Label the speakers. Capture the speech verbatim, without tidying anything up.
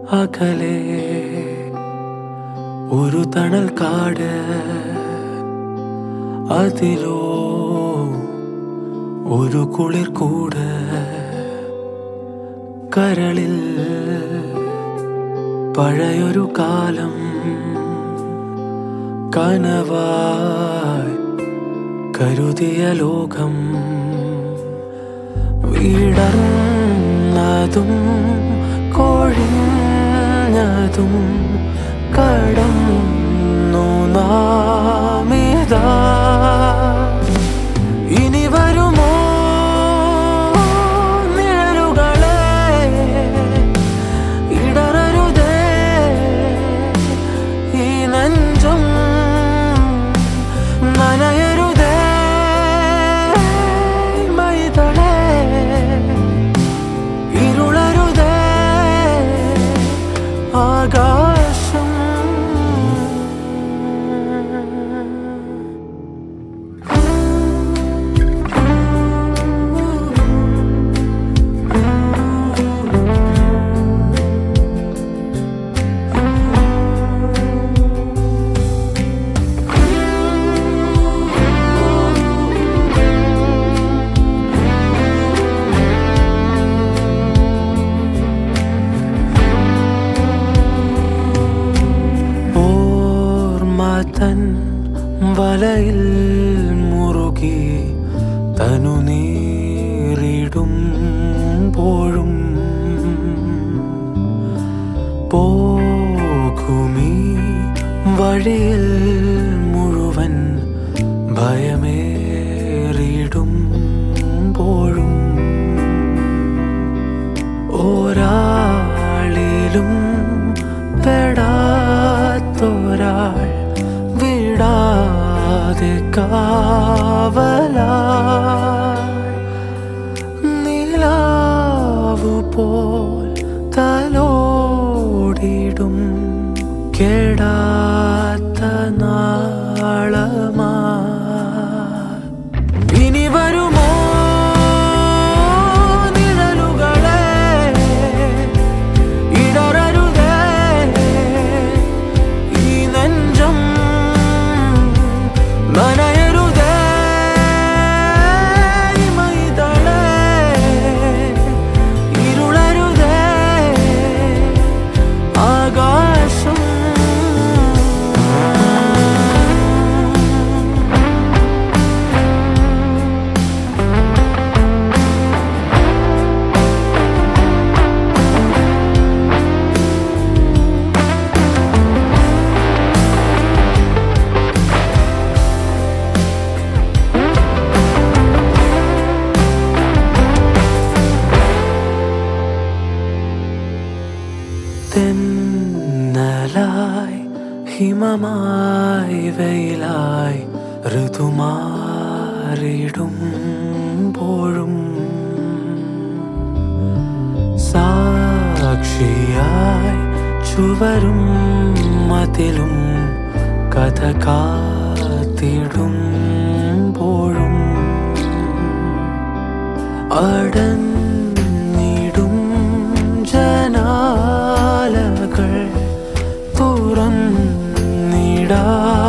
Speaker 1: അകലെ ഒരു തണൽ കാട്, അതിലോ ഒരു കുളിർ കൂട്. കരളിൽ പഴയൊരു കാലം കനവായി കരുതിയ ലോകം. വീടർന്നതും കൊഴിഞ്ഞതും കടന്നു നാമിതാ. ഇനി വരുമോ നിഴലുകളെ, ഇടറരുതേ ഈ നെഞ്ചും നനയരുതേ മൈതളേ, ഇരുളരുതേ ആകാശം. തൻ വലയിൽ മുറുകി തനുനീറിടുമ്പോഴും പോകുമീ വഴിയിൽ മുഴുവൻ ഭയമേറിടുമ്പോഴും ഒരാളിലും പെടാത്തൊരാൾ വിടാതെ കാവലായി നിലാവു പോൽ തലോടിടും കേടാത്ത നാളമാ. ഇനി വരുമോ നിഴലുകളെ, ഇടറരുതേ ഈ നെഞ്ചം നനയരുതേ മൈതളേ, ഇരുളരുതേ ആകാശം. തെന്നലായി ഹിമമായി വെയിലായി ഋതുമാറിടുമ്പോഴും സാക്ഷിയായി ചുവരും മതിലും കഥ കാത്തിടുമ്പോഴും അടഞ്ഞിടും ജനാലകൾ തുറന്നിടാ